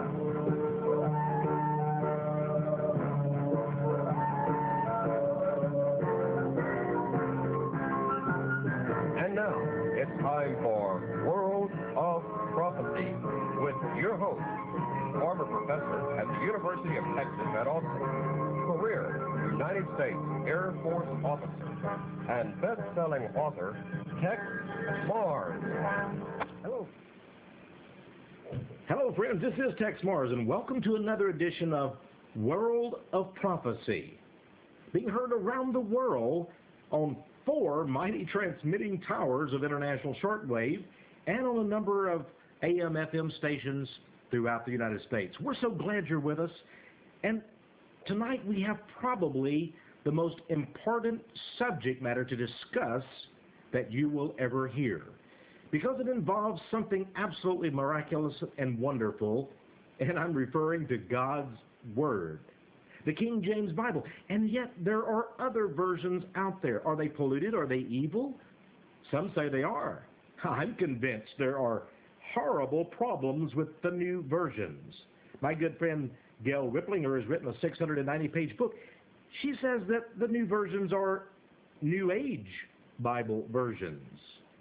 And now, it's time for World of Prophecy with your host, former professor at the University of Texas at Austin, career United States Air Force officer, and best-selling author, Tex Mars. Hello. Hello, friends. This is Tex Mars, and welcome to another edition of World of Prophecy, being heard around the world on 4 mighty transmitting towers of international shortwave and on a number of AM/FM stations throughout the United States. We're so glad you're with us. And tonight we have probably the most important subject matter to discuss that you will ever hear, because it involves something absolutely miraculous and wonderful, and I'm referring to God's Word, the King James Bible. And yet there are other versions out there. Are they polluted? Are they evil? Some say they are. I'm convinced there are horrible problems with the new versions. My good friend Gail Ripplinger has written a 690-page book. She says that the new versions are New Age Bible versions.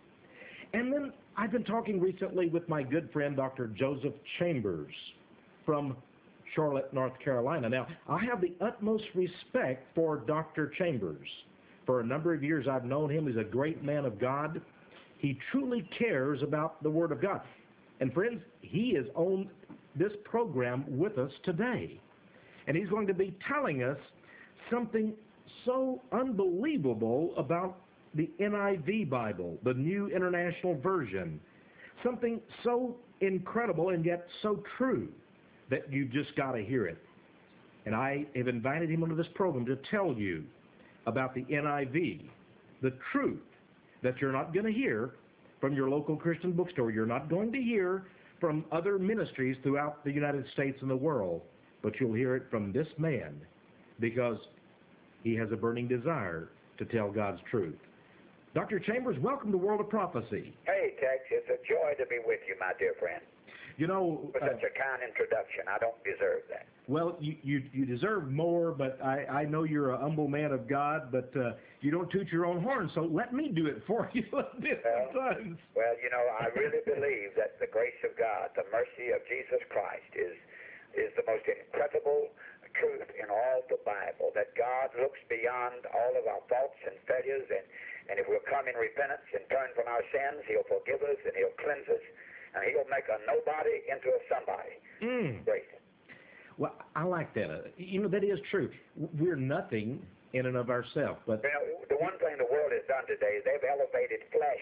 And then I've been talking recently with my good friend Dr. Joseph Chambers from Charlotte, North Carolina. Now, I have the utmost respect for Dr. Chambers. For a number of years I've known him. He's a great man of God. He truly cares about the Word of God. And friends, he is on this program with us today. And he's going to be telling us something so unbelievable about the NIV Bible, the New International Version. Something so incredible and yet so true that you just got to hear it. And I have invited him onto this program to tell you about the NIV, the truth that you're not going to hear from your local Christian bookstore. You're not going to hear from other ministries throughout the United States and the world, but you'll hear it from this man, because he has a burning desire to tell God's truth. Dr. Chambers, welcome to World of Prophecy. Hey, Tex, it's a joy to be with you, my dear friend. You know, for such a kind introduction. I don't deserve that. Well, you deserve more, but I know you're a humble man of God, but you don't toot your own horn, so let me do it for you sometimes. Well, you know, I really believe that the grace of God, the mercy of Jesus Christ is the most incredible truth in all the Bible, that God looks beyond all of our faults and failures, and if we'll come in repentance and turn from our sins, He'll forgive us and He'll cleanse us, and He'll make a nobody into a somebody. Great. Well, I like that. You know, that is true. We're nothing in and of ourselves. But you know, the one thing the world has done today is they've elevated flesh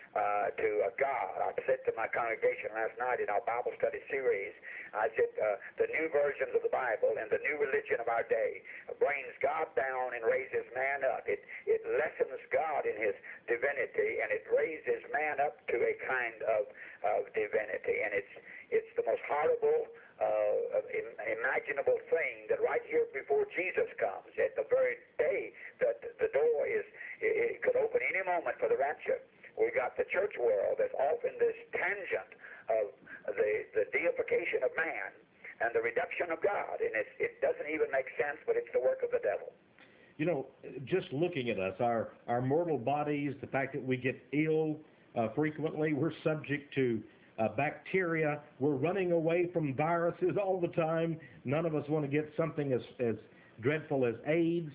to a God. I said to my congregation last night in our Bible study series, I said the new versions of the Bible and the new religion of our day brings God down and raises man up. It lessens God in His divinity, and it raises man up to a kind of divinity. And it's the most horrible imaginable thing that right here before Jesus comes, at the very day that the door it could open any moment for the rapture, we got the church world that's off in this tangent of the deification of man and the reduction of God, and it doesn't even make sense, but it's the work of the devil. You know, just looking at us, our mortal bodies, the fact that we get ill frequently, we're subject to bacteria, we're running away from viruses all the time. None of us want to get something as dreadful as AIDS.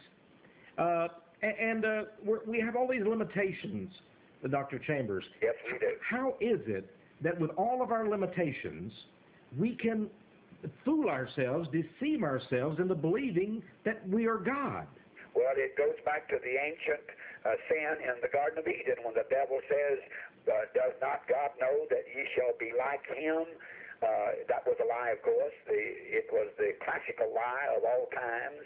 We have all these limitations, Dr. Chambers. Yes, we do. How is it that with all of our limitations, we can fool ourselves, deceive ourselves into believing that we are God? Well, it goes back to the ancient sin in the Garden of Eden when the devil says, does not God know that ye shall be like Him? That was a lie, of course. It was the classical lie of all times.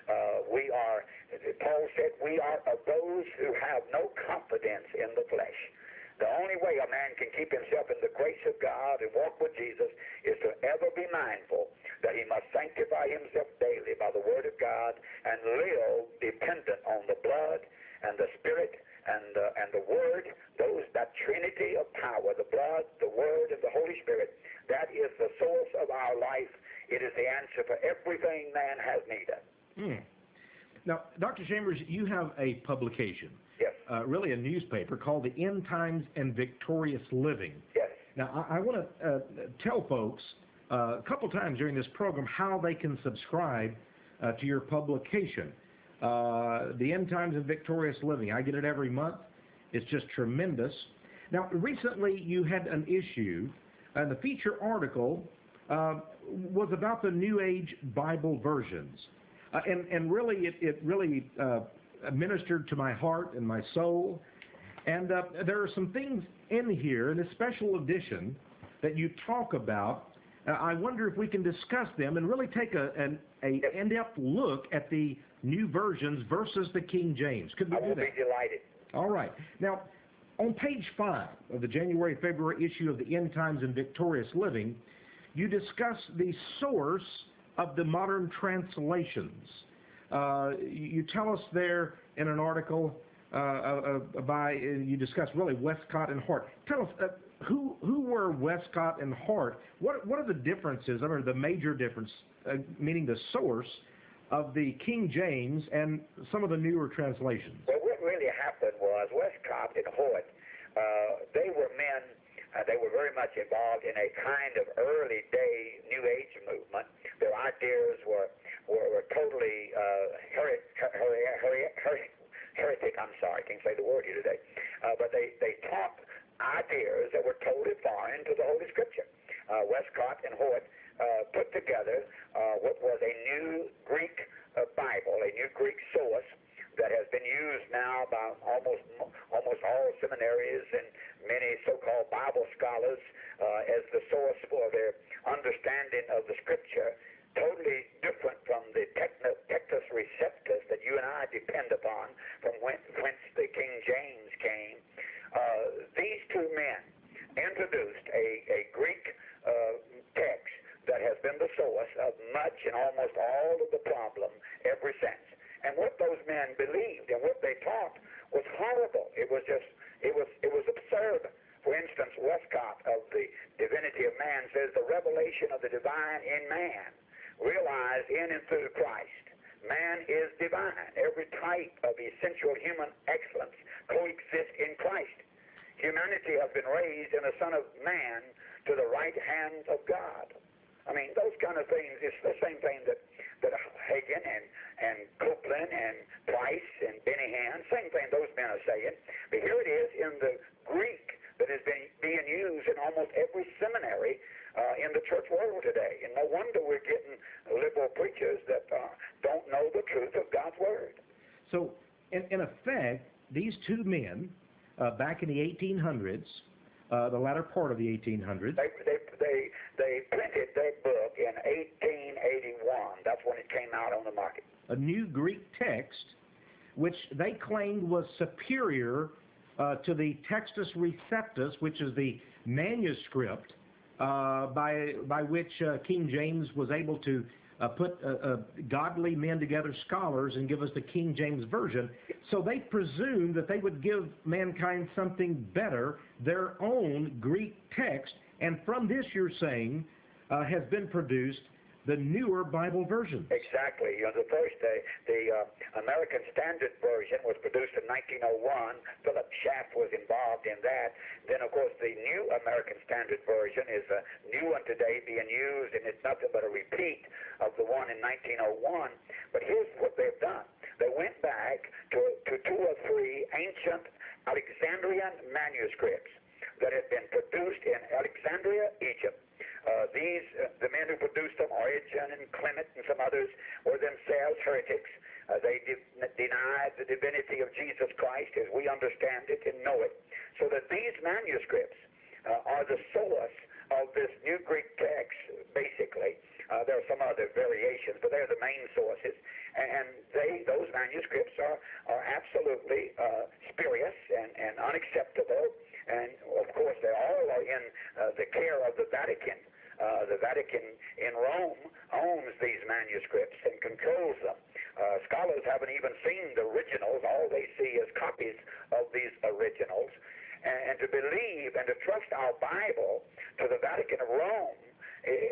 Paul said, we are of those who have no confidence in the flesh. The only way a man can keep himself in the grace of God and walk with Jesus is to ever be mindful that he must sanctify himself daily by the Word of God and live dependent on the blood and the Spirit and the Word, that Trinity of power, the blood, the Word, and the Holy Spirit. That is the source of our our life. It is the answer for everything man has need of. Now, Dr. Chambers, you have a publication, Yes. Really a newspaper, called The End Times and Victorious Living. Yes. Now, I want to tell folks a couple times during this program how they can subscribe to your publication, The End Times and Victorious Living. I get it every month. It's just tremendous. Now, recently you had an issue, and the feature article was about the New Age Bible versions. And really, it really ministered to my heart and my soul. And there are some things in here, in this special edition, that you talk about. I wonder if we can discuss them and really take an in-depth look at the new versions versus the King James. Could we do that? I will be delighted. All right. Now, on page 5 of the January-February issue of the End Times and Victorious Living, you discuss the source of the modern translations. You tell us there in an article you discuss really Westcott and Hart. Tell us, who were Westcott and Hart? What are the differences, or the major difference, meaning the source of the King James and some of the newer translations? Well, what really happened was Westcott and Hart, they were men, they were very much involved in a kind of early day New Age movement. Their ideas were totally heretic. I'm sorry, I can't say the word here today. But they taught ideas that were totally foreign to the Holy Scripture. Westcott and Hart put together what was a new Greek Bible, a new Greek source that has been used now by almost all seminaries and many so-called Bible scholars as the source for their understanding of the Scripture, totally different from the Textus Receptus that you and I depend upon, from whence the King James came. These two men introduced a Greek text that has been the source of much and almost all of the problem ever since. And what those men believed and what they taught was horrible. It was absurd. For instance, Westcott of the Divinity of Man says the revelation of the divine in man, realized in and through Christ. Man is divine. Every type of essential human excellence coexists in Christ. Humanity has been raised in the Son of Man to the right hand of God. I mean, those kind of things, it's the same thing that Hagen and Copeland and Price and Benny Hinn, same thing those men are saying. But here it is in the Greek that is being used in almost every seminary in the church world today. And no wonder we're getting liberal preachers that don't know the truth of God's Word. So, in effect, these two men, back in the 1800s, the latter part of the 1800s, they printed their book in 1881. That's when it came out on the market. A new Greek text, which they claimed was superior to the Textus Receptus, which is the manuscript by which King James was able to put godly men together, scholars, and give us the King James Version. So they presumed that they would give mankind something better, their own Greek text, and from this, you're saying, has been produced the newer Bible versions. Exactly. You know, the first, the American Standard Version was produced in 1901. Philip Schaff was involved in that. Then, of course, the new American Standard Version is a new one today being used, and it's nothing but a repeat of the one in 1901. But here's what they've done. They went back to two or three ancient Alexandrian manuscripts that had been produced in Alexandria, Egypt. The men who produced them, Origen and Clement and some others, were themselves heretics. They denied the divinity of Jesus Christ as we understand it and know it. So that these manuscripts are the source of this new Greek text, basically. There are some other variations, but they're the main sources. And those manuscripts are absolutely spurious and unacceptable. And, of course, they all are in the care of the Vatican. The Vatican in Rome owns these manuscripts and controls them. Scholars haven't even seen the originals. All they see is copies of these originals. And to believe and to trust our Bible to the Vatican of Rome in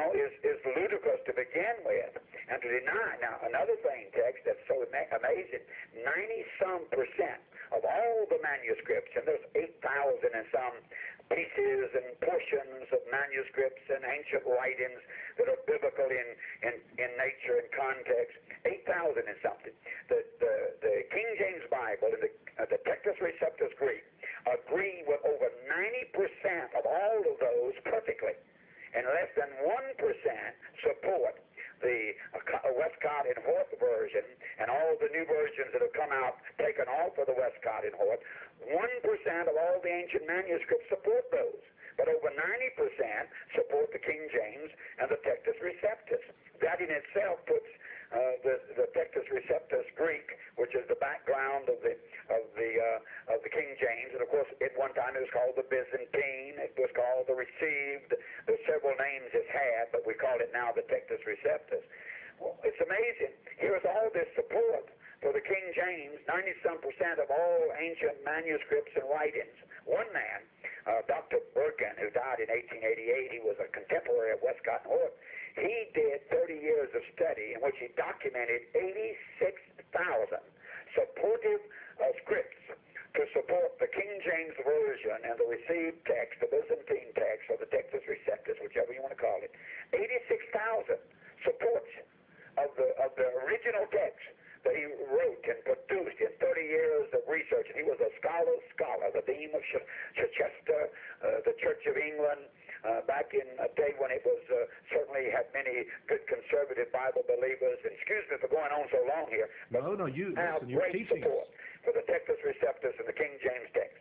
is ludicrous to begin with, and to deny. Now, another thing, text, that's so amazing, 90-some% of all the manuscripts, and there's 8,000 and some pieces and portions of manuscripts and ancient writings that are biblical in nature and context, 8,000 and something. The King James Bible and the Textus Receptus Greek agree with over 90% of all of those perfectly, and less than 1% support the Westcott and Hort version and all the new versions that have come out taken off of the Westcott and Hort. 1% of all the ancient manuscripts support those, but over 90% support the King James and the Textus Receptus. That in itself puts the Textus Receptus Greek, which is the background of the King James, and of course at one time it was called the Byzantine, it was called the Received. There's several names it's had, but we call it now the Textus Receptus. Well, it's amazing. Here's all this support for the King James, 90-some% of all ancient manuscripts and writings. One man, Dr. Bergen, who died in 1888, he was a contemporary of Westcott and Hort. He did 30 years of study in which he documented 86,000 supportive scripts to support the King James Version and the received text, the Byzantine text, or the Textus Receptus, whichever you want to call it. 86,000 supports of the original text that he wrote and produced in 30 years of research. And he was a scholar, the Dean of Chichester, the Church of England, back in a day when it was certainly had many good conservative Bible believers. And excuse me for going on so long here. But no, you have listen, you're great teaching support for the Textus Receptus and the King James text.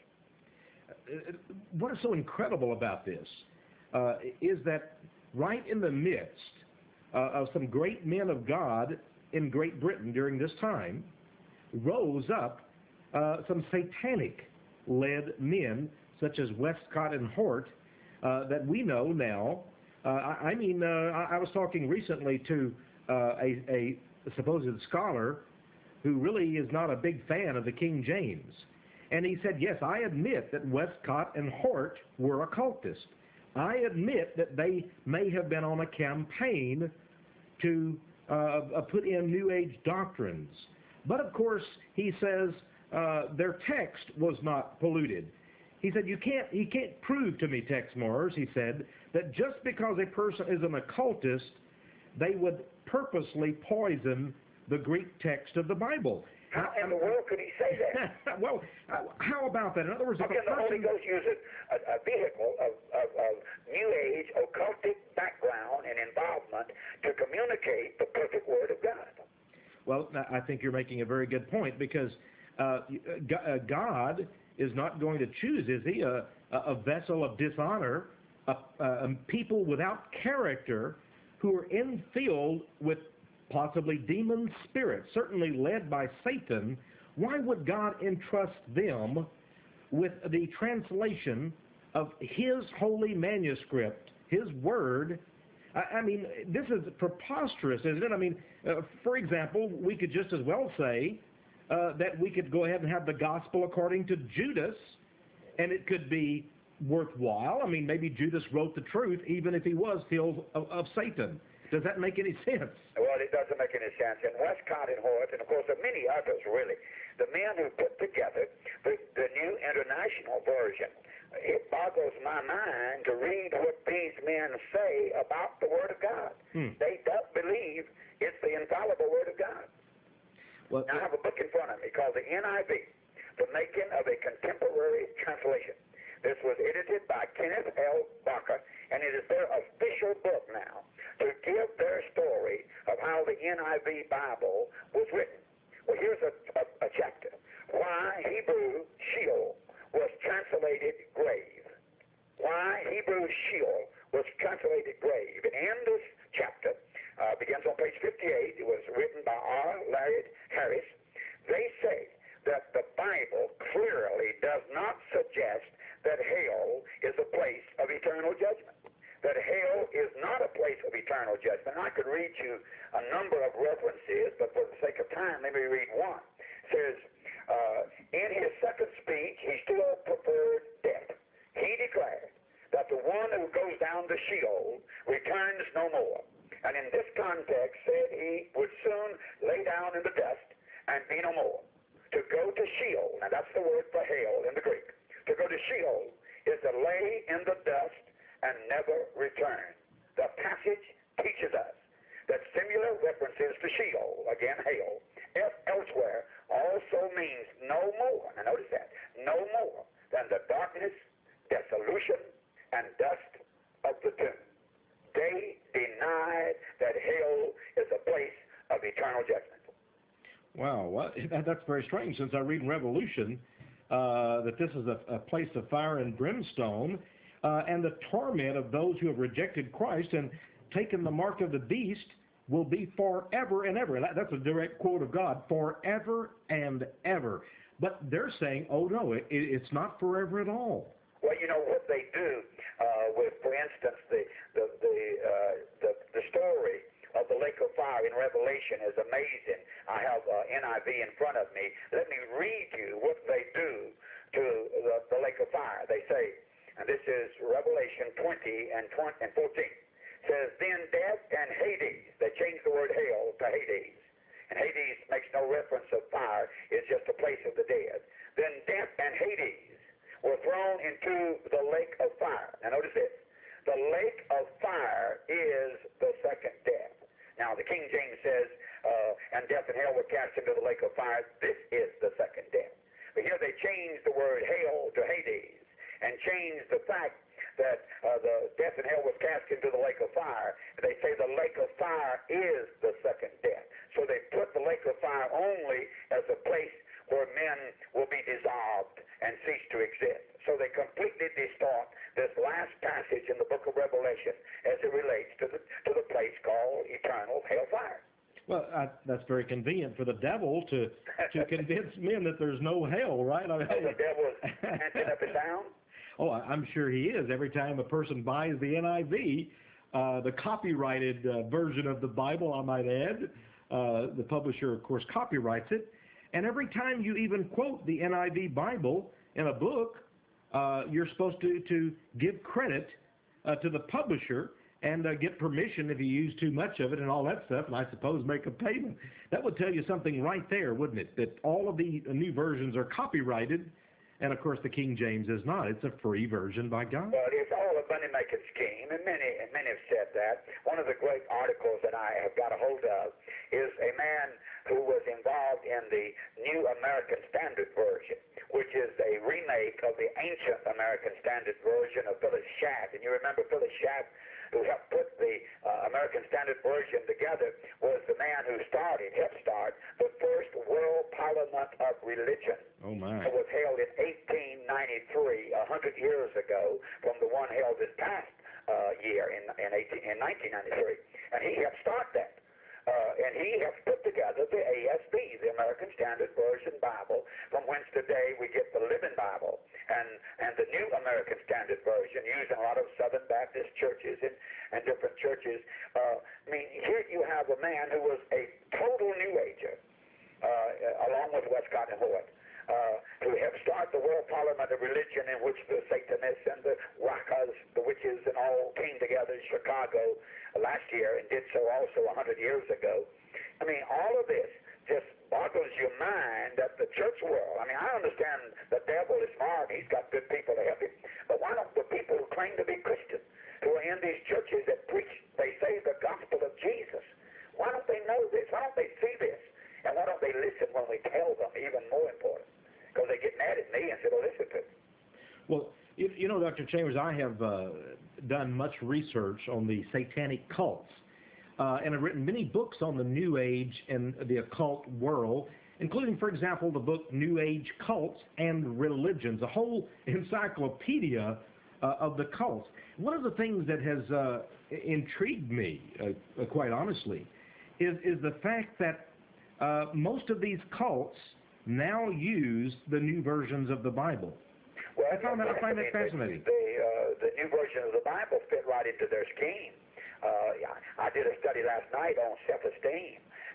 What is so incredible about this is that right in the midst of some great men of God in Great Britain during this time rose up some satanic-led men such as Westcott and Hort that we know now. I was talking recently to a supposed scholar who really is not a big fan of the King James. And he said, yes, I admit that Westcott and Hort were occultists. I admit that they may have been on a campaign to put in New Age doctrines. But of course, he says their text was not polluted. He said, he can't prove to me, Tex Mars, he said, that just because a person is an occultist, they would purposely poison the Greek text of the Bible. How in the world could he say that? Well, how about that? In other words, how can the Holy Ghost use a vehicle of New Age occultic background and involvement to communicate the perfect Word of God? Well, I think you're making a very good point, because God is not going to choose, is he, a vessel of dishonor, people without character who are infilled with possibly demon spirits, certainly led by Satan. Why would God entrust them with the translation of his holy manuscript, his word? I mean, this is preposterous, isn't it? I mean, for example, we could just as well say that we could go ahead and have the gospel according to Judas, and it could be worthwhile. I mean, maybe Judas wrote the truth, even if he was filled of Satan. Does that make any sense? Well, it doesn't make any sense. And Westcott and Hort, and of course there are many others, really, the men who put together the New International Version, it boggles my mind to read what these men say about the Word of God. They don't believe it's the infallible Word of God. Well, now, I have a book in front of me called the NIV, The Making of a Contemporary Translation. This was edited by Kenneth L. Barker, and it is their official book now to give their story of how the NIV Bible was written. Well, here's a chapter. Why Hebrew Sheol was translated grave. Why Hebrew Sheol was translated grave. And in this chapter, begins on page 58. It was written by R. Larry Harris. They say that the Bible clearly does not suggest that hell is a place of eternal judgment. That hell is not a place of eternal judgment. I could read you a number of references, but for the sake of time, let me read one. It says, in his second speech, he still preferred death. He declared that the one who goes down to Sheol returns no more. And in this context said he would soon lay down in the dust and be no more. To go to Sheol, and that's the word for hell in the Greek. To go to Sheol is to lay in the dust and never return. The passage teaches us that similar references to Sheol, again hell, elsewhere also means no more, now notice that, no more than the darkness, dissolution, and dust of the tomb. They denied that hell is a place of eternal judgment. Wow, that's very strange, since I read in Revelation that this is a place of fire and brimstone, and the torment of those who have rejected Christ and taken the mark of the beast will be forever and ever. That's a direct quote of God, forever and ever. But they're saying, oh no, it's not forever at all. Well, you know what they do with, for instance, the story of the lake of fire in Revelation is amazing. I have NIV in front of me. Let me read you what they do to the lake of fire. They say, and this is Revelation 20 and 14, says, then death and Hades, they changed the word hell to Hades. And Hades makes no reference of fire, it's just a place of the dead. Then death and Hades were thrown into the lake of fire. Now notice this. The lake of fire is the second death. Now the King James says, and death and hell were cast into the lake of fire. This is the second death. But here they changed the word hell to Hades and changed the fact that the death and hell was cast into the lake of fire. They say the lake of fire is the second death. So they put the lake of fire only as a place where men will be dissolved and cease to exist. So they completely distort this last passage in the book of Revelation as it relates to the place called eternal hellfire. Well, that's very convenient for the devil to convince men that there's no hell, right? I mean, the devil is dancing up and down. Oh, I'm sure he is. Every time a person buys the NIV, the copyrighted version of the Bible, I might add, the publisher, of course, copyrights it. And every time you even quote the NIV Bible in a book, you're supposed to give credit to the publisher and get permission if you use too much of it and all that stuff, and I suppose make a payment. That would tell you something right there, wouldn't it? That all of the new versions are copyrighted, and of course the King James is not. It's a free version by God. Well, it's all a money-making scheme, and many have said that. One of the great articles that I have got a hold of is a man who was involved in the New American Standard Version, which is a remake of the ancient American Standard Version of Phyllis Schaff. And you remember Phyllis Schaff, who helped put the American Standard Version together, was the man who helped start the first World Parliament of Religion. Oh, my. It was held in 1893, 100 years ago, from the one held this past year in 1993. And he helped start that. And he has put together the ASB, the American Standard Version Bible, from whence today we get the Living Bible and the New American Standard Version, used in a lot of Southern Baptist churches and different churches. I mean, here you have a man who was a total New Ager, along with Westcott and Hort, who have started the World Parliament of Religion, in which the Satanists and the Rakas, the witches, and all came together in Chicago last year and did so also 100 years ago. I mean, all of this just boggles your mind that the church world, I mean, I understand the devil is smart, he's got good people to help him, but why don't the people who claim to be Christian, who are in these churches that preach, they say the gospel of Jesus, why don't they know this? Why don't they see this? And why don't they listen when we tell them, even more important? Because they get mad at me instead of listen to me. Well, you know, Dr. Chambers, I have done much research on the satanic cults, and I've written many books on the New Age and the occult world, including, for example, the book New Age Cults and Religions, a whole encyclopedia of the cults. One of the things that has intrigued me, quite honestly, is the fact that most of these cults now use the new versions of the Bible. Well, I find that fascinating. The new version of the Bible fit right into their scheme. I did a study last night on self-esteem,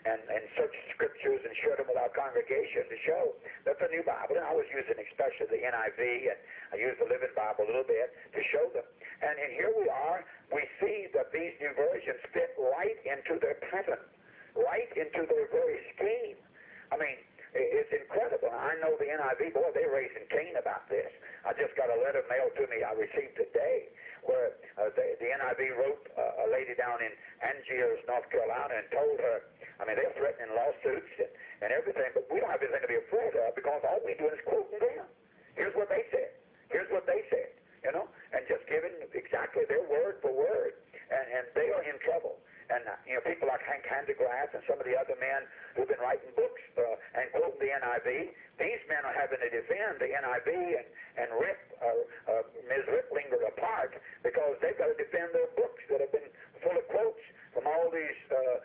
and searched scriptures and shared them with our congregation to show that the new Bible, and I was using especially the NIV, and I used the Living Bible a little bit to show them. And here we are, we see that these new versions fit right into their pattern, right into their very scheme. I mean, it's incredible. I know the NIV, boy, they're raising Cain about this. I just got a letter mailed to me I received today where the NIV wrote a lady down in Angiers, North Carolina, and told her, I mean, they're threatening lawsuits and everything, but we don't have anything to be afraid of because all we do is quoting them. Here's what they said. Here's what they said, you know, and just giving exactly their word for word, and they are in trouble. And, you know, people like Hank Hanegraaff and some of the other men who've been writing books and quoting the NIV, these men are having to defend the NIV and rip Ms. Riplinger apart because they've got to defend their books that have been full of quotes from all these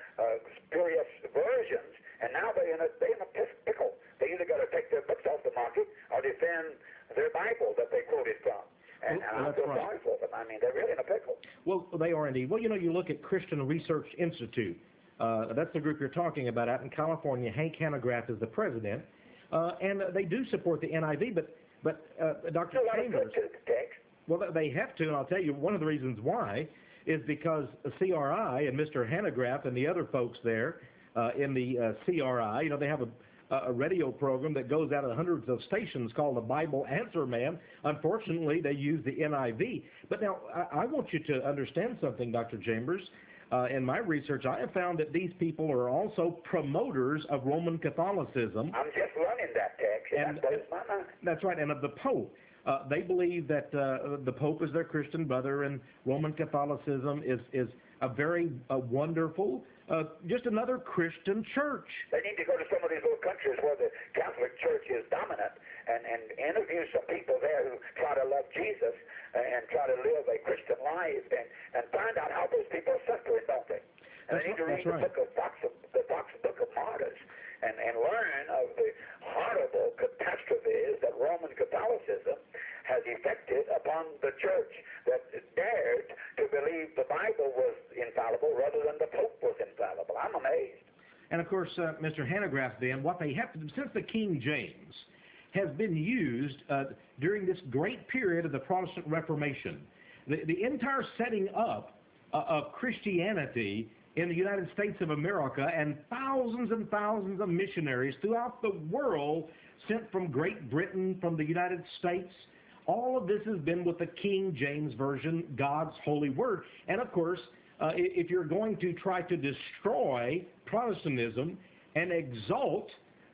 spurious versions, and now they're in a pickle. They either got to take their books off the market or defend their Bible that they quoted from. And I feel sorry for them. I mean, they're really in a pickle. Well, they are indeed. Well, you know, you look at Christian Research Institute. That's the group you're talking about out in California. Hank Hanegraaff is the president. And they do support the NIV, but Dr. Chambers... Well, they have to, and I'll tell you, one of the reasons why is because CRI and Mr. Hanegraaff and the other folks there in the CRI, you know, they have a radio program that goes out of hundreds of stations called the Bible Answer Man. Unfortunately, they use the NIV. But now, I want you to understand something, Dr. Chambers. In my research, I have found that these people are also promoters of Roman Catholicism. I'm just learning that text, and that blows my mind. That's right, and of the Pope. They believe that the Pope is their Christian brother, and Roman Catholicism is a very wonderful, just another Christian church. They need to go to some of these little countries where the Catholic Church is dominant and interview some people there who try to love Jesus and try to live a Christian life and find out how those people are suffering, don't they? And they need to read the Fox Book of Martyrs and learn of the horrible catastrophes that Roman Catholicism has effected upon the church that dared to believe the Bible was infallible rather than the Pope was infallible. I'm amazed. And of course, Mr. Hanegraaff, then, what they have to do, since the King James has been used during this great period of the Protestant Reformation, the entire setting up of Christianity in the United States of America, and thousands of missionaries throughout the world sent from Great Britain, from the United States. All of this has been with the King James Version, God's holy word. And of course, if you're going to try to destroy Protestantism and exalt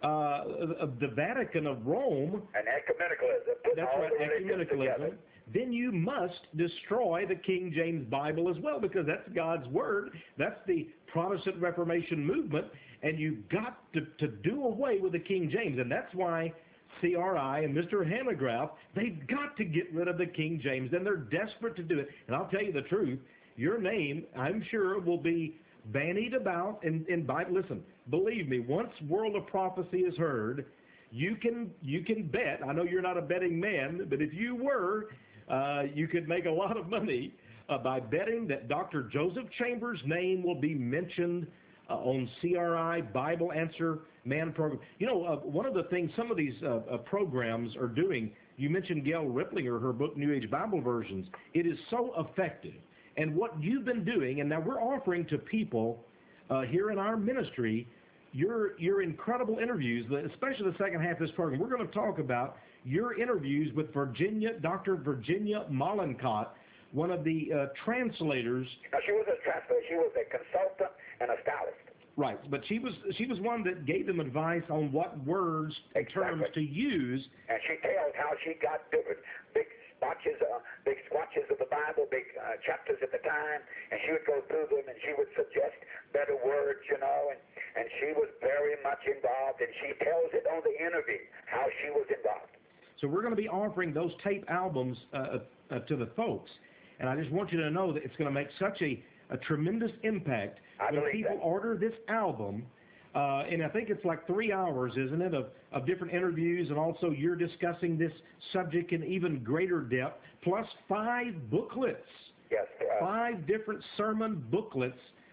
the Vatican of Rome, and ecumenicalism, that's right, ecumenicalism, then you must destroy the King James Bible as well, because that's God's word. That's the Protestant Reformation movement, and you've got to do away with the King James. And that's why CRI and Mr. Hanegraaff, they've got to get rid of the King James, and they're desperate to do it. And I'll tell you the truth, your name, I'm sure, will be bandied about in Bible. Listen, believe me, once World of Prophecy is heard, you can bet. I know you're not a betting man, but if you were, you could make a lot of money by betting that Dr. Joseph Chambers' name will be mentioned on CRI Bible Answer Man program. You know, one of the things some of these programs are doing, you mentioned Gail Riplinger, her book, New Age Bible Versions. It is so effective. And what you've been doing, and now we're offering to people here in our ministry, your incredible interviews, especially the second half of this program. We're going to talk about your interviews with Dr. Virginia Mollenkott, one of the translators. Now, she was a translator. She was a consultant and a stylist. Right, but she was one that gave them advice on what words and terms to use. And she tells how she got different big swatches of the Bible, big chapters at the time, and she would go through them and she would suggest better words, you know, and she was very much involved, and she tells it on the interview how she was involved. So we're going to be offering those tape albums to the folks, and I just want you to know that it's going to make such a tremendous impact when people order this album. And I think it's like 3 hours, isn't it, of different interviews, and also you're discussing this subject in even greater depth, plus 5 booklets. Yes. 5 different sermon booklets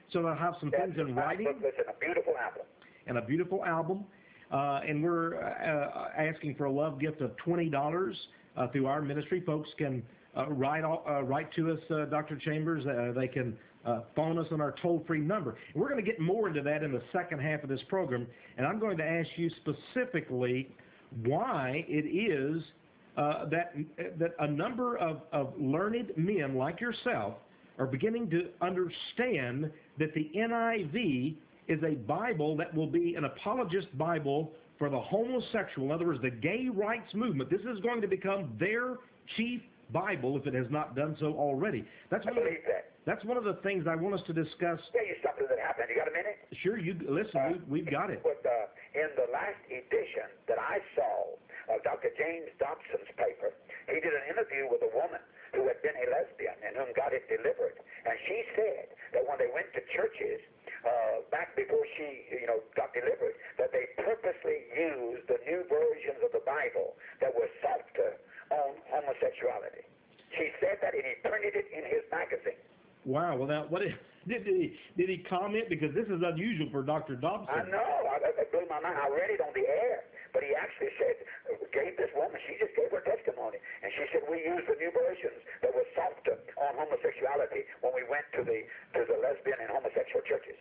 So they'll have some things in writing. Booklets and a beautiful album. And a beautiful album. And we're asking for a love gift of $20 through our ministry. Folks can write to us, Dr. Chambers. They can phone us on our toll-free number. And we're going to get more into that in the second half of this program. And I'm going to ask you specifically why it is that a number of learned men like yourself are beginning to understand that the NIV is a Bible that will be an apologist Bible for the homosexual. In other words, the gay rights movement. This is going to become their chief Bible if it has not done so already. That's one of the things I want us to discuss. I'll tell you something that happened. You got a minute? Sure. You listen. We've got it. But, in the last edition that I saw of Dr. James Dobson's paper, he did an interview with a woman who had been a lesbian and whom God had delivered. And she said that when they went to churches back before she, got delivered, that they purposely used the new versions of the Bible that were softer on homosexuality. She said that, and he printed it in his magazine. Wow. Well, now, did he comment? Because this is unusual for Dr. Dobson. I know. It blew my mind. I read it on the air. But he actually gave this woman, she just gave her testimony. And she said, we used the new versions that were softer on homosexuality when we went to the lesbian and homosexual churches.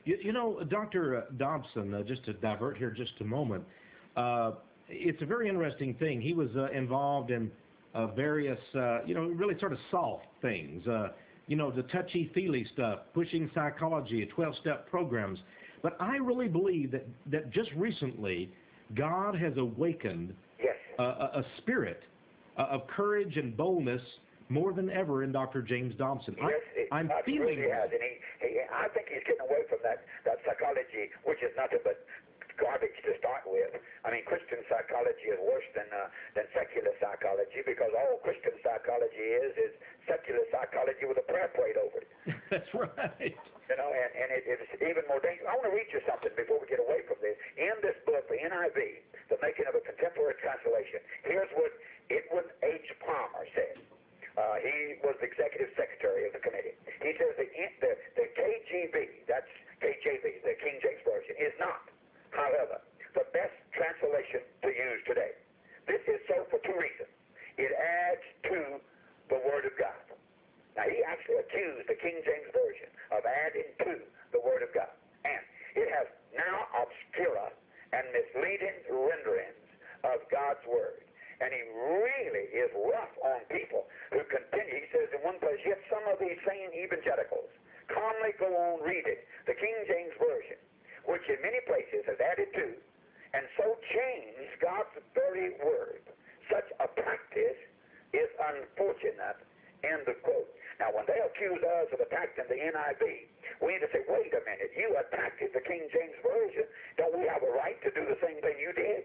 Dr. Dobson, just to divert here just a moment, it's a very interesting thing. He was involved in various, really sort of soft things, the touchy-feely stuff, pushing psychology, 12-step programs. But I really believe that just recently, God has awakened a spirit of courage and boldness more than ever in Dr. James Dobson. I'm feeling really has, and I think he's getting away from that psychology, which is nothing but garbage to start with. I mean, Christian psychology is worse than secular psychology, because all Christian psychology is secular psychology with a prayer plate over it. That's right. And it's even more dangerous. I want to read you something before we get away from this. In this book, the NIV, The Making of a Contemporary Translation, here's what Edwin H. Palmer said. He was the executive secretary of the committee. He says the KJV, that's KJV, the King James Version, is not, however, the best translation to use today. This is so for two reasons. It adds to the Word of God. Now, he actually accused the King James Version of adding to the Word of God. And it has now obscure and misleading renderings of God's Word. And he really is rough on people who continue. He says in one place, yet some of these same evangelicals calmly go on reading the King James Version, which in many places has added to, and so changed God's very Word. Such a practice is unfortunate. End of quote. Now, when they accuse us of attacking the NIV, we need to say, wait a minute, you attacked the King James Version. Don't we have a right to do the same thing you did?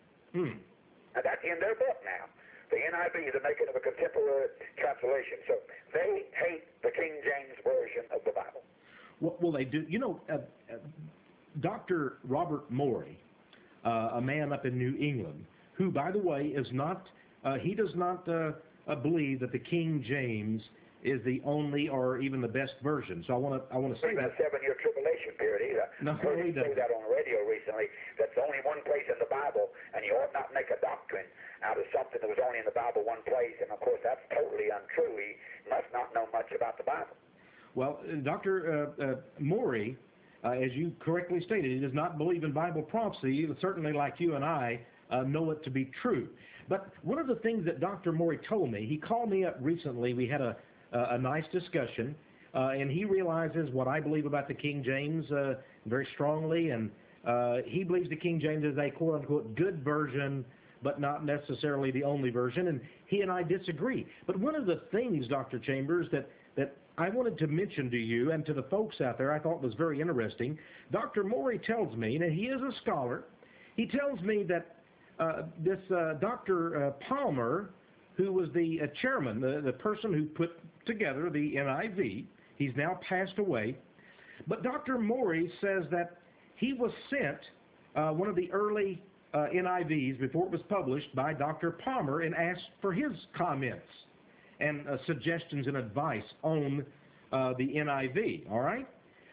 And that's in their book now. The NIV, The Making of a Contemporary Translation. So they hate the King James Version of the Bible. Well, they do. Dr. Robert Morey, a man up in New England, who, by the way, is not, he does not believe that the King James is the only or even the best version. So I want to say that. 7-year tribulation period either. No, I heard him say that on the radio recently. That's only one place in the Bible, and you ought not make a doctrine out of something that was only in the Bible one place. And of course, that's totally untrue. He must not know much about the Bible. Well, Dr. Morey, as you correctly stated, he does not believe in Bible prophecy. Certainly, like you and I, know it to be true. But one of the things that Dr. Morey told me, he called me up recently. We had a nice discussion, and he realizes what I believe about the King James very strongly, and he believes the King James is a quote-unquote good version, but not necessarily the only version, and he and I disagree. But one of the things, Dr. Chambers, that I wanted to mention to you and to the folks out there I thought was very interesting, Dr. Morey tells me, and he is a scholar, he tells me that this Dr. Palmer, who was the chairman, the person who put together the NIV, he's now passed away, but Dr. Morey says that he was sent one of the early NIVs before it was published by Dr. Palmer and asked for his comments and suggestions and advice on the NIV, all right?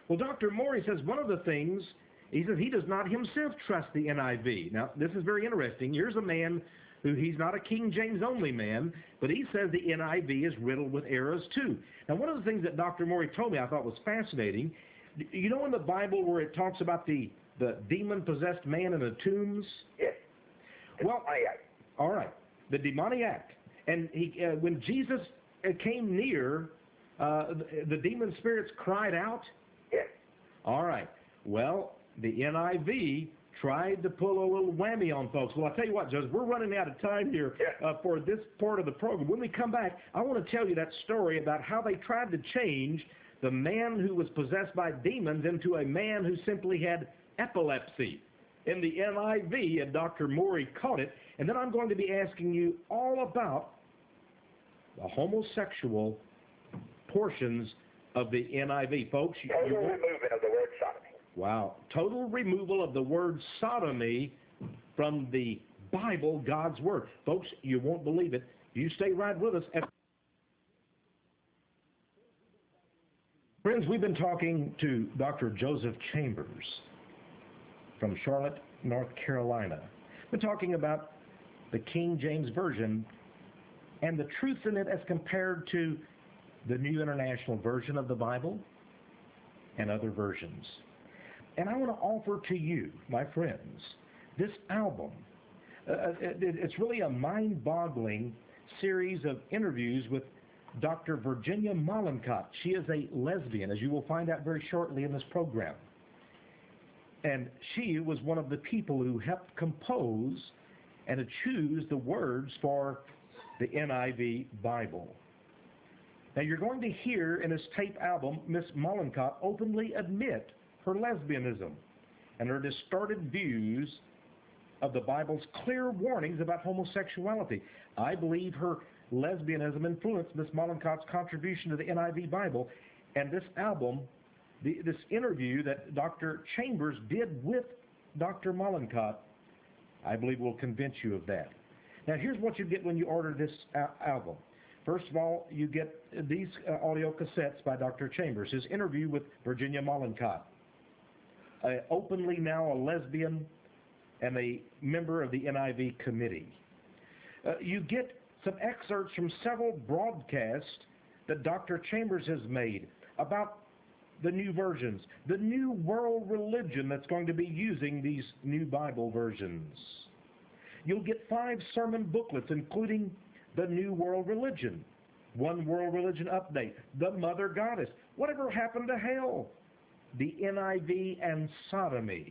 Well, Dr. Morey says one of the things, he says he does not himself trust the NIV. Now, this is very interesting. Here's a man who, he's not a King James only man, but he says the NIV is riddled with errors too. Now, one of the things that Dr. Morey told me I thought was fascinating, you know in the Bible where it talks about the demon-possessed man in the tombs? Yes. Well, all right, the demoniac. And when Jesus came near, the demon spirits cried out? Yes. All right. Well, the NIV tried to pull a little whammy on folks. Well, I'll tell you what, Joseph, we're running out of time here for this part of the program. When we come back, I want to tell you that story about how they tried to change the man who was possessed by demons into a man who simply had epilepsy in the NIV, and Dr. Morey caught it. And then I'm going to be asking you all about the homosexual portions of the NIV. Folks, Total removal of the word sodomy. Wow. Total removal of the word sodomy from the Bible, God's Word. Folks, you won't believe it. You stay right with us. Friends, we've been talking to Dr. Joseph Chambers from Charlotte, North Carolina. We're talking about the King James Version and the truth in it as compared to the New International Version of the Bible and other versions. And I want to offer to you, my friends, this album. It's really a mind-boggling series of interviews with Dr. Virginia Mollenkott. She is a lesbian, as you will find out very shortly in this program. And she was one of the people who helped compose and to choose the words for the NIV Bible. Now you're going to hear in this tape album Miss Mollenkott openly admit her lesbianism and her distorted views of the Bible's clear warnings about homosexuality. I believe her lesbianism influenced Miss Mollenkott's contribution to the NIV Bible, and this album, this interview that Dr. Chambers did with Dr. Mollenkott, I believe will convince you of that. Now here's what you get when you order this album. First of all, you get these audio cassettes by Dr. Chambers, his interview with Virginia Mollenkott, openly now a lesbian and a member of the NIV committee. You get some excerpts from several broadcasts that Dr. Chambers has made about the new versions, the new world religion that's going to be using these new Bible versions. You'll get 5 sermon booklets, including the New World Religion, One World Religion Update, The Mother Goddess, Whatever Happened to Hell, the NIV and Sodomy.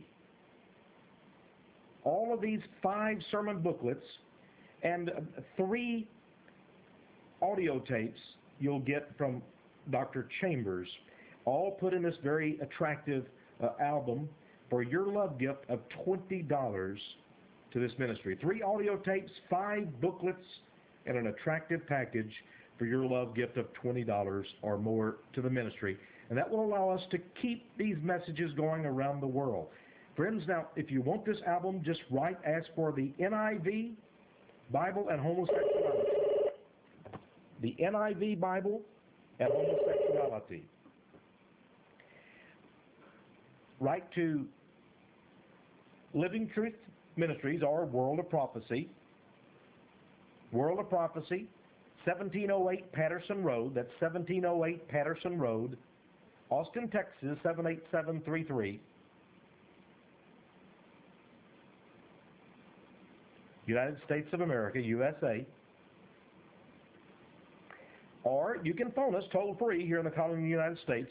All of these 5 sermon booklets and 3 audio tapes you'll get from Dr. Chambers, all put in this very attractive album for your love gift of $20 to this ministry. 3 audio tapes, 5 booklets, and an attractive package for your love gift of $20 or more to the ministry. And that will allow us to keep these messages going around the world. Friends, now, if you want this album, just ask for the NIV Bible and homosexuality. The NIV Bible and homosexuality. Write to Living Truth Ministries or World of Prophecy. World of Prophecy, 1708 Patterson Road. That's 1708 Patterson Road, Austin, Texas, 78733. United States of America, USA. Or you can phone us toll-free here in the colony of the United States,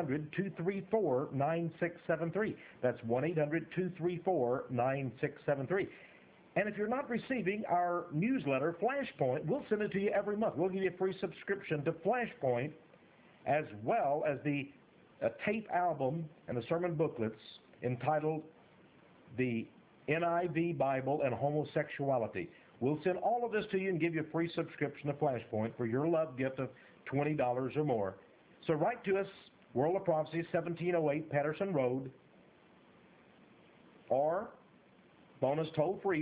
1-800-234-9673. That's 1-800-234-9673. And if you're not receiving our newsletter, Flashpoint, we'll send it to you every month. We'll give you a free subscription to Flashpoint, as well as the tape album and the sermon booklets entitled The NIV Bible and Homosexuality. We'll send all of this to you and give you a free subscription to Flashpoint for your love gift of $20 or more. So write to us, World of Prophecy, 1708 Patterson Road, or phone us toll-free,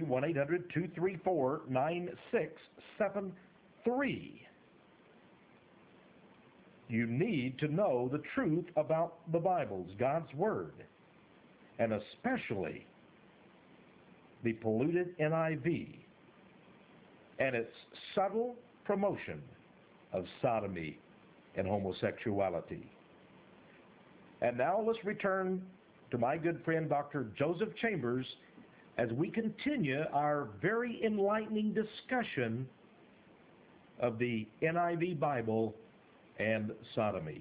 1-800-234-9673. you need to know the truth about the Bibles, God's Word, and especially the polluted NIV and its subtle promotion of sodomy and homosexuality. And now let's return to my good friend Dr. Joseph Chambers as we continue our very enlightening discussion of the NIV Bible and sodomy.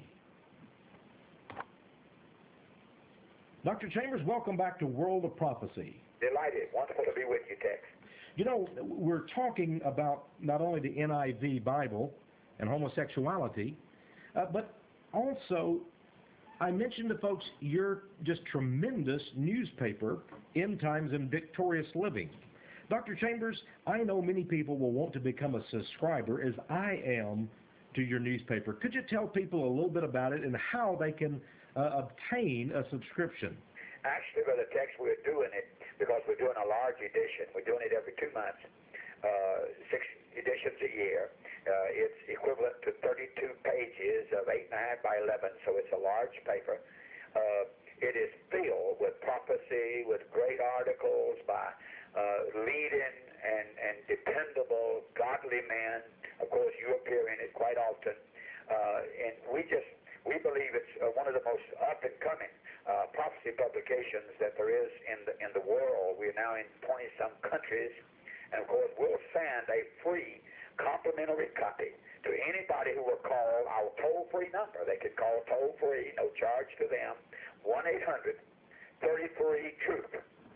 Dr. Chambers, welcome back to World of Prophecy. Delighted. Wonderful to be with you, Tex. You know, we're talking about not only the NIV Bible and homosexuality, but also I mentioned to folks your just tremendous newspaper, End Times and Victorious Living. Dr. Chambers, I know many people will want to become a subscriber, as I am, to your newspaper. Could you tell people a little bit about it and how they can obtain a subscription? Actually, Brother Tex, we're doing it because we're doing a large edition. We're doing it every 2 months, 6 editions a year. It's equivalent to 32 pages of 8.5 by 11, so it's a large paper. It is filled with prophecy, with great articles by leading and dependable, godly men. Of course, you appear in it quite often. And we believe it's one of the most up-and-coming prophecy publications that there is in the world. We're now in 20-some countries. And, of course, we'll send a free complimentary copy to anybody who will call our toll-free number. They can call toll-free, no charge to them, 1-800-33-TRUTH.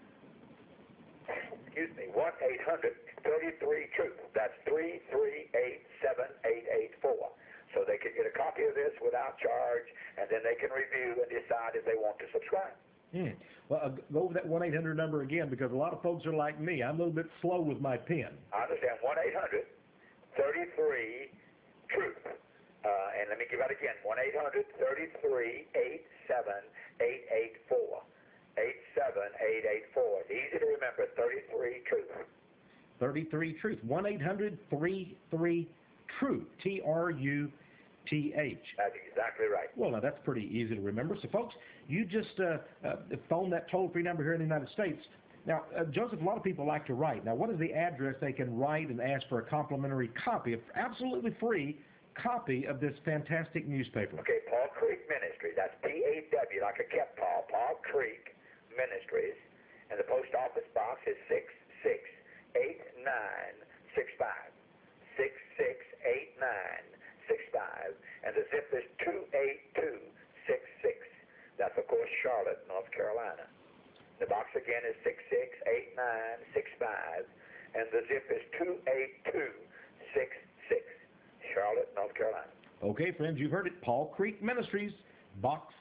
Excuse me, 1-800-33-TRUTH. That's 338-7884. So they can get a copy of this without charge, and then they can review and decide if they want to subscribe. Well, go over that 1-800 number again, because a lot of folks are like me. I'm a little bit slow with my pen. I understand. 1-800-33-TRUTH. And let me give that again. 1-800-33-87-884. 87884. It's easy to remember. 33-TRUTH. 33-TRUTH. 1-800-33-TRUTH. T-R-U-T-H. That's exactly right. Well, now that's pretty easy to remember. So, folks, you just phone that toll-free number here in the United States. Now, Joseph, a lot of people like to write. Now, what is the address they can write and ask for a complimentary copy, of absolutely free copy of this fantastic newspaper? Okay, Paul Creek Ministries. That's P-A-W, like a kept Paul. Paul Creek Ministries. And the post office box is 668965. 668965. And the zip is 28266. That's, of course, Charlotte, North Carolina. The box again is 668965. And the zip is 28266. Charlotte, North Carolina. Okay, friends, you've heard it. Paul Creek Ministries, box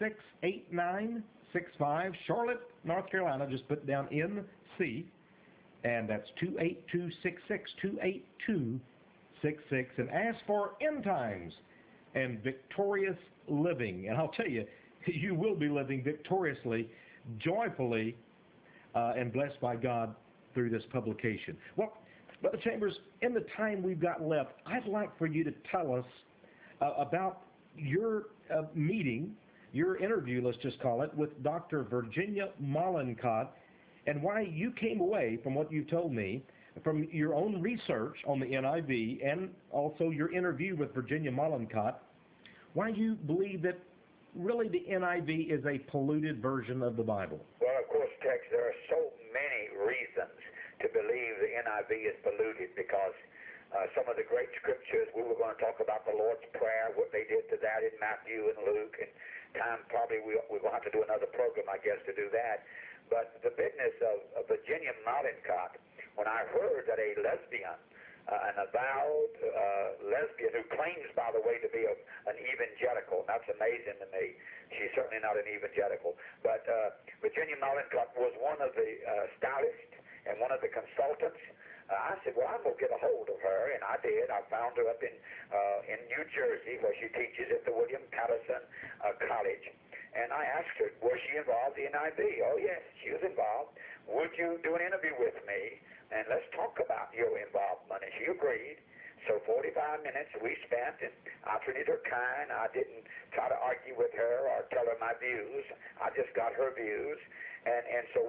668965, Charlotte, North Carolina. Just put down NC, and that's 28266, 28266, and ask for End Times and Victorious Living. And I'll tell you, you will be living victoriously, joyfully, and blessed by God through this publication. Well, Brother Chambers, in the time we've got left, I'd like for you to tell us about your meeting, your interview, let's just call it, with Dr. Virginia Mollenkott, and why you came away from what you told me, from your own research on the NIV and also your interview with Virginia Mollenkott, why you believe that really the NIV is a polluted version of the Bible. Well, of course, Tex, there are so many reasons to believe the NIV is polluted, because some of the great scriptures, we were going to talk about the Lord's Prayer, what they did to that in Matthew and Luke, and time probably we're going to have to do another program, I guess, to do that. But the business of Virginia Mollenkott, when I heard that a lesbian, an avowed lesbian who claims, by the way, to be an evangelical, and that's amazing to me. She's certainly not an evangelical. But Virginia Mollenkott was one of the stylists and one of the consultants. I said, well, I'm going to get a hold of her, and I did. I found her up in New Jersey, where she teaches at the William Patterson College. And I asked her, was she involved in NIV? Oh, yes, she was involved. Would you do an interview with me, and let's talk about your involvement? And she agreed. So 45 minutes we spent, and I treated her kind. I didn't try to argue with her or tell her my views. I just got her views, and so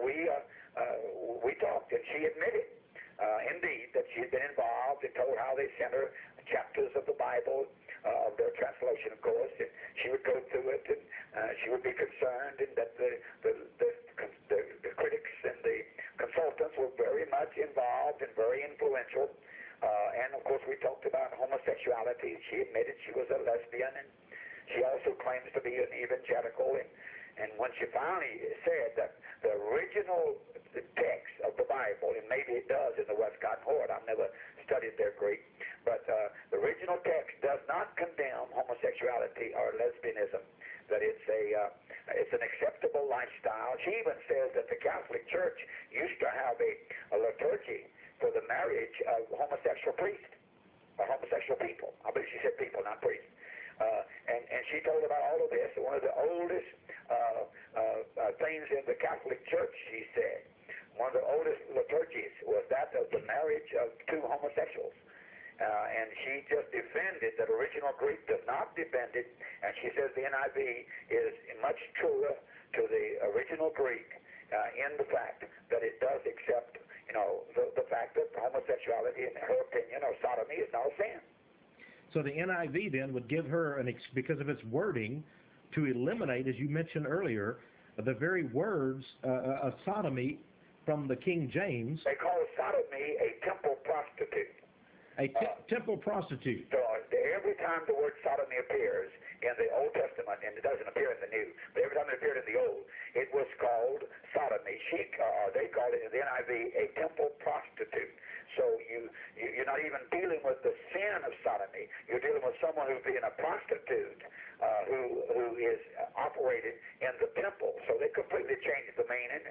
we talked, and she admitted, indeed, that she had been involved and told how they sent her chapters of the Bible, of their translation, of course, and she would go through it, and she would be concerned, and that the critics and the consultants were very much involved and very influential. And of course we talked about homosexuality. She admitted she was a lesbian, and she also claims to be an evangelical. And when she finally said that the original text of the Bible, and maybe it does in the Westcott Horde, I've never studied their Greek, but the original text does not condemn homosexuality or lesbianism, that it's an acceptable lifestyle. She even says that the Catholic Church used to have a liturgy for the marriage of homosexual priests, or homosexual people. I believe she said people, not priests. And she told about all of this. One of the oldest things in the Catholic Church, she said, one of the oldest liturgies was that of the marriage of two homosexuals. And she just defended that original Greek, does not defend it, and she says the NIV is much truer to the original Greek in the fact that it does accept, the fact that homosexuality, in her opinion, or sodomy, is not a sin. So the NIV then would give her, because of its wording, to eliminate, as you mentioned earlier, the very words of sodomy from the King James. They call sodomy a temple prostitute. Temple prostitute. So every time the word sodomy appears in the Old Testament, and it doesn't appear in the New, but every time it appeared in the Old, it was called sodomy. They called it in the NIV a temple prostitute. So you're not even dealing with the sin of sodomy. You're dealing with someone who's being a prostitute, who is operated in the temple. So they completely changed the meaning,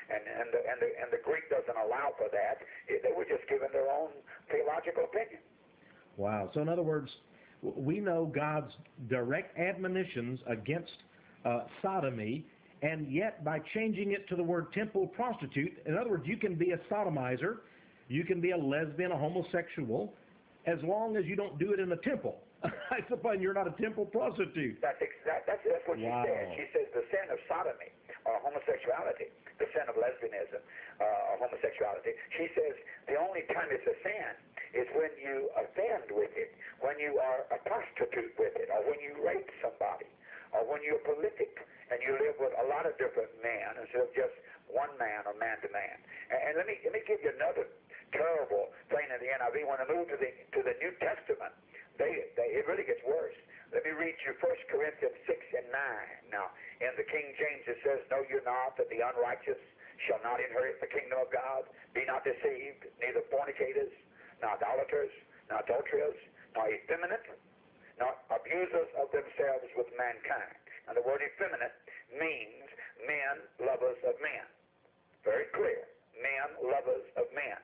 and the Greek doesn't allow for that. They were just given their own theological opinion. Wow. So in other words, we know God's direct admonitions against sodomy, and yet by changing it to the word temple prostitute, in other words, you can be a sodomizer, you can be a lesbian, a homosexual, as long as you don't do it in the temple. I suppose you're not a temple prostitute. That's what she said. She says the sin of sodomy or homosexuality, the sin of lesbianism or homosexuality, she says the only time it's a sin is when you offend with it, when you are a prostitute with it, or when you rape somebody, or when you're prolific and you live with a lot of different men instead of just one man or man to man. And let me give you another terrible thing in the NIV. When I move to the New Testament, it really gets worse. Let me read you 1 Corinthians 6 and 9. Now, in the King James it says, "Know you not that the unrighteous shall not inherit the kingdom of God? Be not deceived, neither fornicators, nor idolaters, nor adulterers, nor effeminate, nor abusers of themselves with mankind." And the word effeminate means men lovers of men. Very clear. Men lovers of men.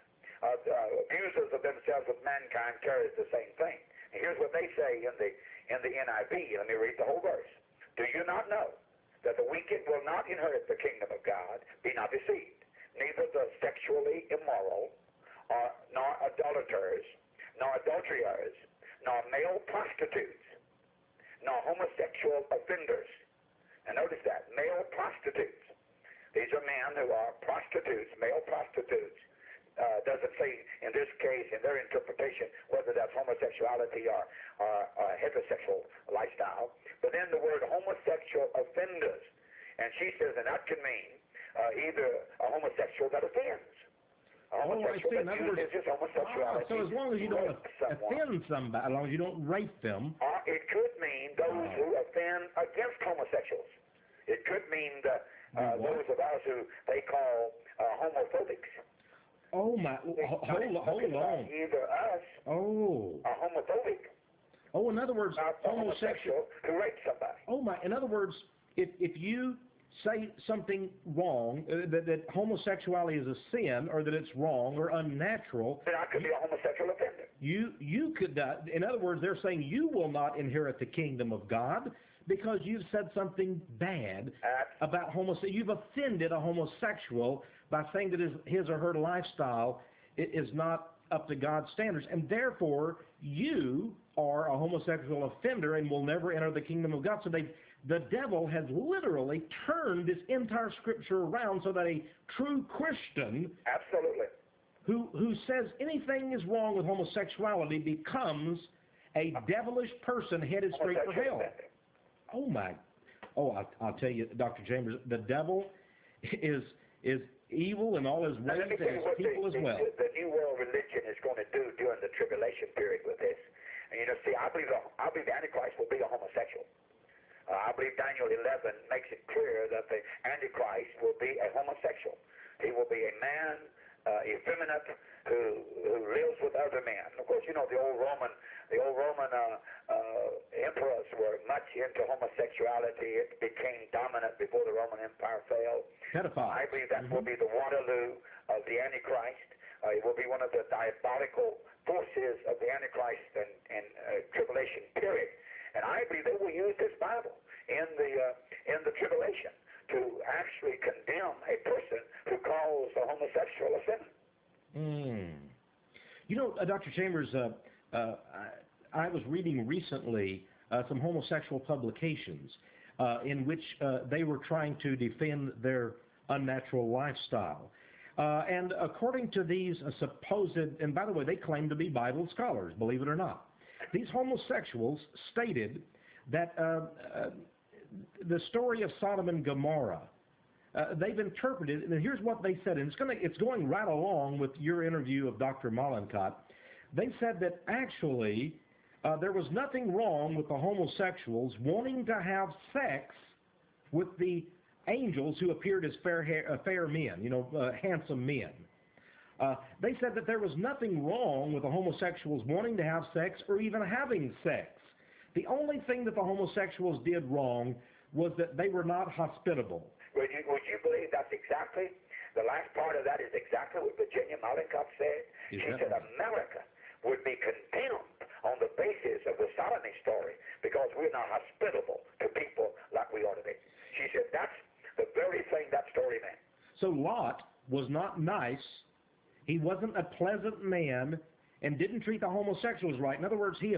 Abusers of themselves with mankind carries the same thing. And here's what they say in the NIV. Let me read the whole verse. "Do you not know that the wicked will not inherit the kingdom of God? Be not deceived. Neither the sexually immoral, nor idolaters, nor adulterers, nor male prostitutes, nor homosexual offenders." And notice that, male prostitutes. These are men who are prostitutes, male prostitutes. Doesn't say in this case, in their interpretation, whether that's homosexuality or heterosexual lifestyle. But then the word homosexual offenders. And she says, and that can mean either a homosexual that offends. I see. In other words, homosexuality. So as long as you don't offend somebody, as long as you don't rape them. It could mean those who offend against homosexuals. It could mean those of us who they call homophobics. Oh my! Hold on. Either us or homophobic. Oh, in other words, homosexual who raped somebody. Oh my! In other words, if you say something wrong, that homosexuality is a sin, or that it's wrong or unnatural, then I could be a homosexual offender. You could. In other words, they're saying you will not inherit the kingdom of God because you've said something bad about homosexuality. You've offended a homosexual by saying that his or her lifestyle is not up to God's standards, and therefore you are a homosexual offender and will never enter the kingdom of God. So the devil has literally turned this entire scripture around so that a true Christian Absolutely. who says anything is wrong with homosexuality becomes a devilish person headed straight for hell. Oh my! I'll tell you, Dr. Chambers, the devil is evil in all his ways and his people as well. The New World religion is going to do during the tribulation period with this. And see, I believe the Antichrist will be a homosexual. I believe Daniel 11 makes it clear that the Antichrist will be a homosexual. He will be a man, effeminate, who lives with other men. Of course, the old Roman emperors were much into homosexuality. It became dominant before the Roman Empire fell. Pedophile. I believe that will be the Waterloo of the Antichrist. It will be one of the diabolical forces of the Antichrist and tribulation period. And I believe they will use this Bible in the tribulation to actually condemn a person who calls a homosexual a sinner. Dr. Chambers, I was reading recently some homosexual publications in which they were trying to defend their unnatural lifestyle. And according to these supposed, and by the way, they claim to be Bible scholars, believe it or not, these homosexuals stated that the story of Sodom and Gomorrah, they've interpreted, and here's what they said, and it's going right along with your interview of Dr. Mallinckott. They said that actually there was nothing wrong with the homosexuals wanting to have sex with the angels who appeared as fair men, handsome men. They said that there was nothing wrong with the homosexuals wanting to have sex or even having sex. The only thing that the homosexuals did wrong was that they were not hospitable. Would you believe that's exactly, the last part of that is exactly what Virginia Mallinckott said? She said America would be condemned on the basis of the sodomy story because we're not hospitable to people like we ought to be. She said that's the very thing that story meant. So Lot was not nice. He wasn't a pleasant man and didn't treat the homosexuals right. In other words, he's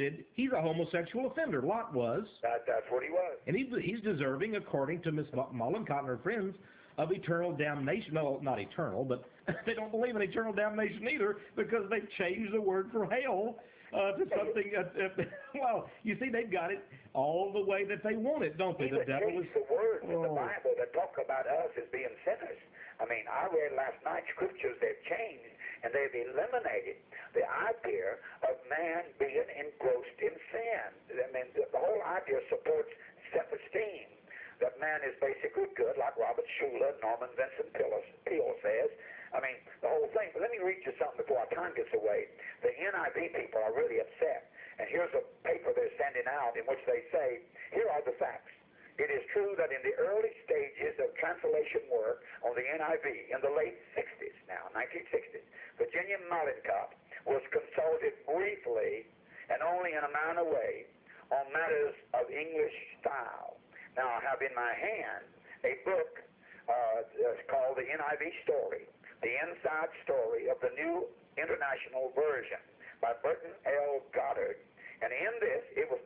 a homosexual offender. Lot was. That's what he was. And he's deserving, according to Ms. Mallinckott and her friends, of eternal damnation. No, not eternal, but they don't believe in eternal damnation either because they've changed the word for hell to something. Well, you see, they've got it all the way that they want it, don't they? The devil is the words in the Bible that talk about us as being sinners. I mean, I read last night scriptures they've changed, and they've eliminated the idea of man being engrossed in sin. I mean, the whole idea supports self-esteem, that man is basically good, like Robert Schuller, Norman Vincent Peale says. I mean, the whole thing. But let me read you something before our time gets away. The NIV people are really upset. And here's a paper they're sending out in which they say, here are the facts. It is true that in the early stages of translation work on the NIV, in the late 60s now, 1960s, Virginia Mallinckott was consulted briefly and only in a minor way on matters of English style. Now, I have in my hand a book called The NIV Story, The Inside Story of the New International Version by Burton L. Goddard. And in this,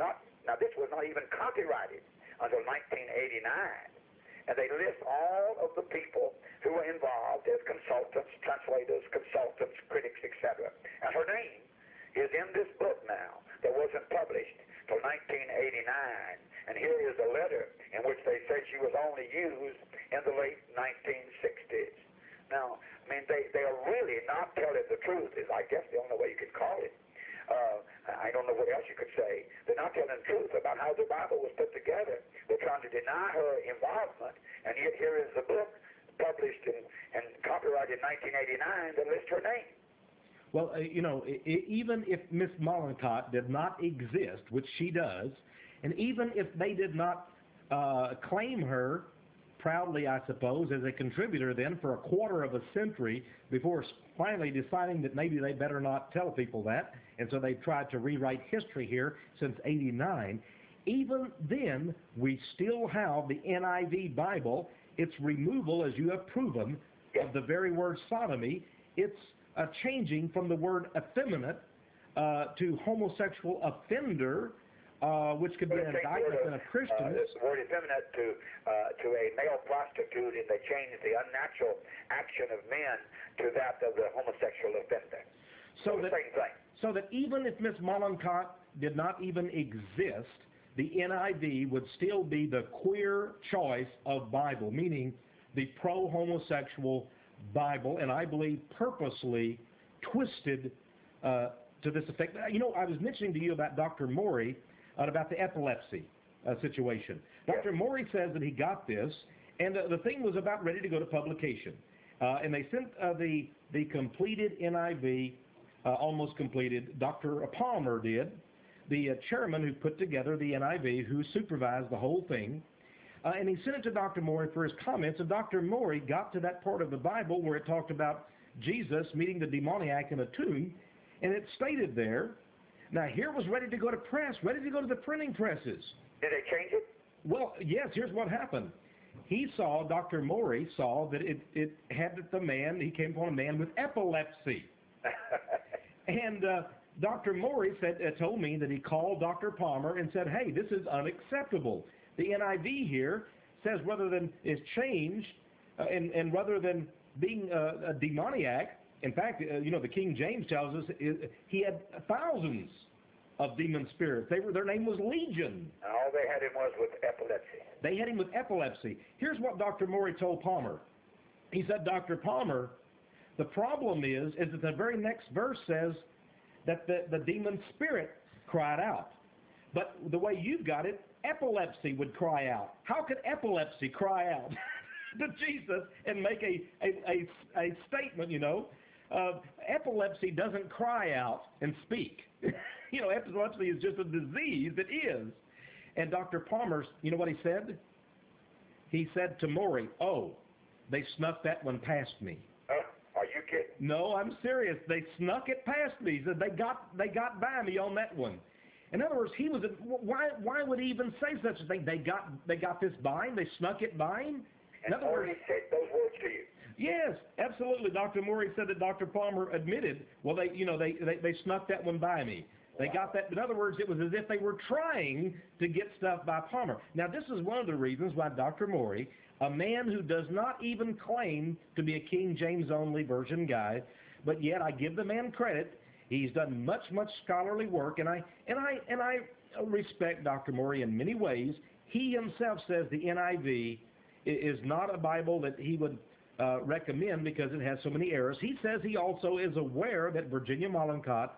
this was not even copyrighted until 1989. And they list all of the people who were involved as consultants, translators, critics, etc. And her name is in this book now that wasn't published till 1989. And here is a letter in which they say she was only used in the late 1960s. Now, I mean, they are really not telling the truth, is I guess the only way you could call it. I don't know what else you could say. They're not telling the truth about how the Bible was put together. They're trying to deny her involvement, and yet here is the book published and copyrighted in 1989 that lists her name. Well, even if Miss Mallinckott did not exist, which she does, and even if they did not claim her proudly, I suppose, as a contributor then for a quarter of a century before finally deciding that maybe they better not tell people that, and so they've tried to rewrite history here since '89, even then we still have the NIV Bible, its removal, as you have proven, of the very word sodomy. It's changing from the word effeminate to homosexual offender, which could be an indictment of Christians. The word effeminate to a male prostitute, and they changed the unnatural action of men to that of the homosexual offender. So that, same thing. So that even if Miss Mollenkott did not even exist, the NIV would still be the queer choice of Bible, meaning the pro-homosexual Bible, and I believe purposely twisted to this effect. You know, I was mentioning to you about Dr. Morey, about the epilepsy situation. Dr. Morey says that he got this, and the thing was about ready to go to publication. And they sent the completed NIV, almost completed. Dr. Palmer did, the chairman who put together the NIV, who supervised the whole thing. And he sent it to Dr. Morey for his comments, and Dr. Morey got to that part of the Bible where it talked about Jesus meeting the demoniac in a tomb, and it stated there, now here was ready to go to press, ready to go to the printing presses. Did they change it? Well, yes, here's what happened. Dr. Morey saw that it had the man, he came upon a man with epilepsy. And Dr. Morey told me that he called Dr. Palmer and said, hey, this is unacceptable. The NIV here says rather than is changed, and rather than being a demoniac, in fact, the King James tells us he had thousands of demon spirits. Their name was Legion. And all they had him was with epilepsy. They had him with epilepsy. Here's what Dr. Morey told Palmer. He said, Dr. Palmer, the problem is that the very next verse says that the demon spirit cried out. But the way you've got it, epilepsy would cry out. How could epilepsy cry out to Jesus and make a statement, Epilepsy doesn't cry out and speak. Epilepsy is just a disease. It is. And Dr. Palmer, you know what he said? He said to Morey, oh, they snuck that one past me. Are you kidding? No, I'm serious. They snuck it past me. He said they got by me on that one. In other words, why would he even say such a thing? They got this by him. They snuck it by him. And Morey said those words to you. Yes, absolutely. Dr. Morey said that Dr. Palmer admitted, well, they snuck that one by me. They got that. In other words, it was as if they were trying to get stuff by Palmer. Now, this is one of the reasons why Dr. Morey, a man who does not even claim to be a King James only version guy, but yet I give the man credit. He's done much scholarly work, and I respect Dr. Morey in many ways. He himself says the NIV is not a Bible that he would recommend because it has so many errors. He says he also is aware that Virginia Mollenkott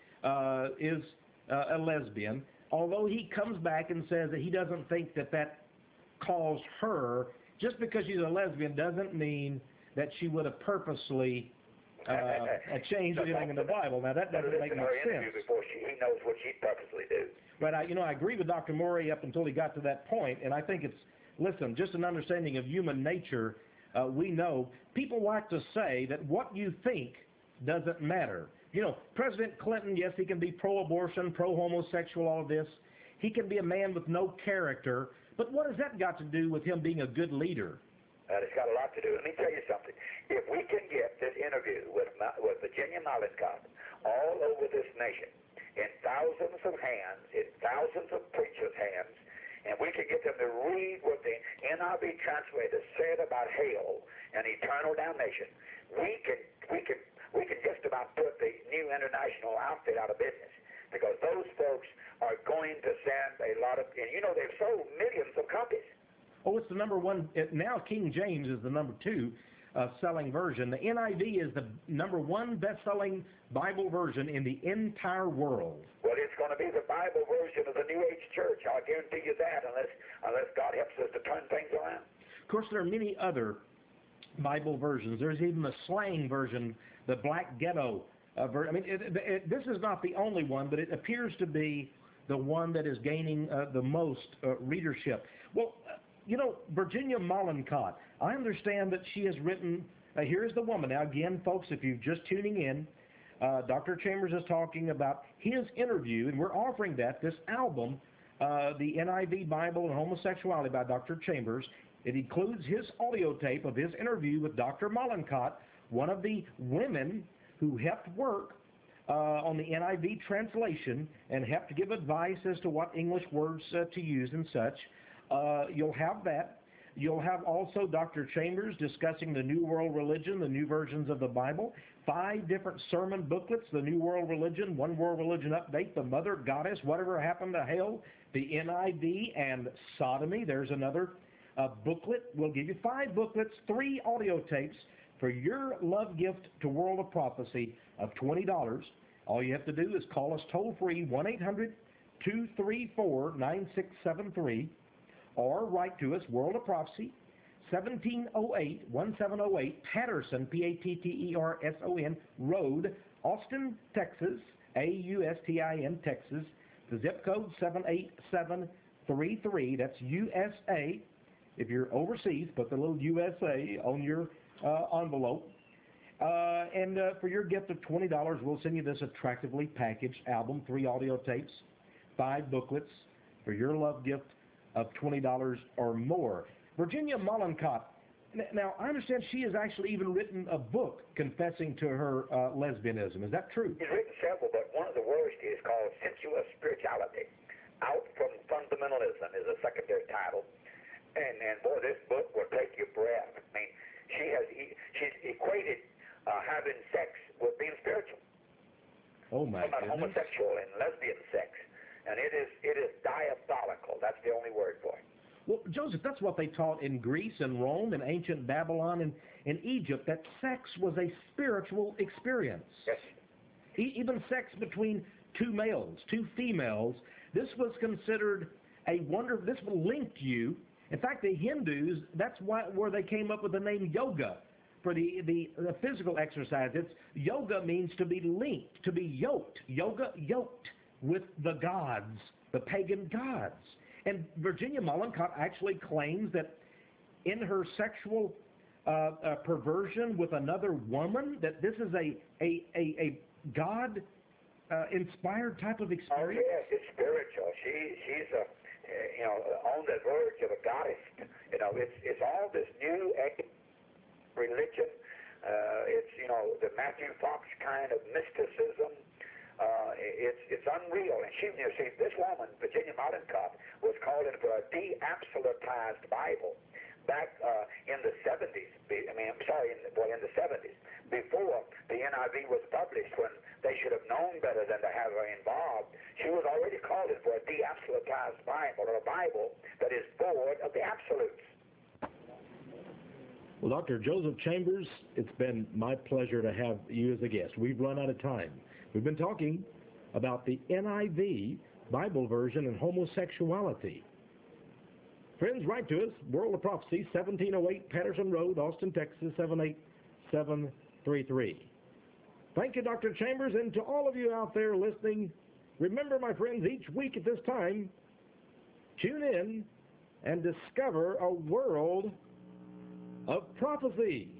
is a lesbian, although he comes back and says that he doesn't think that caused her, just because she's a lesbian doesn't mean that she would have purposely changed anything in the Bible. Now, that doesn't make much sense. Before he knows what she'd purposely do. But I agree with Dr. Morey up until he got to that point, and I think it's, listen, just an understanding of human nature. We know people like to say that what you think doesn't matter. President Clinton, yes, he can be pro-abortion, pro-homosexual, all of this. He can be a man with no character, but what has that got to do with him being a good leader? It's got a lot to do. Let me tell you something. If we can get this interview with Virginia Mollenkott all over this nation, in thousands of hands, in thousands of preachers' hands, and we can get them to read what the NIV translator said about hell and eternal damnation, we can just about put the new international outfit out of business, because those folks are going to send a lot of, and they've sold millions of copies. Oh, it's the number one. Now King James is the number 2 selling version. The NIV is the number 1 best-selling Bible version in the entire world. Well, it's going to be the Bible version of the New Age Church. I'll guarantee you that, unless God helps us to turn things around. Of course, there are many other Bible versions. There's even the slang version, the Black Ghetto version. I mean, this is not the only one, but it appears to be the one that is gaining the most readership. Well, Virginia Mollenkott, I understand that she has written, here's the woman. Now, again, folks, if you're just tuning in, Dr. Chambers is talking about his interview, and we're offering this album, the NIV Bible and Homosexuality by Dr. Chambers. It includes his audio tape of his interview with Dr. Mollenkott, one of the women who helped work on the NIV translation and helped give advice as to what English words to use and such. You'll have that. You'll have also Dr. Chambers discussing the New World Religion, the new versions of the Bible, 5 different sermon booklets, the New World Religion, One World Religion Update, the Mother Goddess, Whatever Happened to Hell, the NIV, and Sodomy. There's another booklet. We'll give you 5 booklets, 3 audio tapes for your love gift to World of Prophecy of $20. All you have to do is call us toll-free, 1-800-234-9673, or write to us, World of Prophecy, 1708 Patterson, Patterson Road, Austin, Texas, Austin, Texas. The zip code 78733. That's USA. If you're overseas, put the little USA on your envelope. And for your gift of $20, we'll send you this attractively packaged album, 3 audio tapes, 5 booklets for your love gift of $20 or more. Virginia Mollenkott. Now, I understand she has actually even written a book confessing to her lesbianism. Is that true? She's written several, but one of the worst is called Sensuous Spirituality. Out from Fundamentalism is a secondary title. And boy, this book will take your breath. I mean, she's equated having sex with being spiritual. Oh, my goodness. Homosexual and lesbian sex. And it is diabolical. That's the only word for it. Well, Joseph, that's what they taught in Greece and Rome and ancient Babylon and in Egypt, that sex was a spiritual experience. Yes. Even sex between 2 males, 2 females, this was considered a wonder. This linked you. In fact, the Hindus, that's where they came up with the name yoga for the physical exercise. Yoga means to be linked, to be yoked. Yoga, yoked with the gods, the pagan gods. And Virginia Mollenkott actually claims that in her sexual perversion with another woman, that this is a God inspired type of experience. Oh yes, it's spiritual. She's on the verge of a goddess. It's all this new religion. It's the Matthew Fox kind of mysticism. It's unreal. And she, this woman, Virginia Mollenkott, was called in for a de-absolutized Bible back in the 70s. In the 70s, before the NIV was published, when they should have known better than to have her involved. She was already called in for a de-absolutized Bible, or a Bible that is void of the absolutes. Well, Dr. Joseph Chambers, it's been my pleasure to have you as a guest. We've run out of time. We've been talking about the NIV Bible version and homosexuality. Friends, write to us, World of Prophecy, 1708 Patterson Road, Austin, Texas, 78733. Thank you, Dr. Chambers, and to all of you out there listening, remember, my friends, each week at this time, tune in and discover a world of prophecy.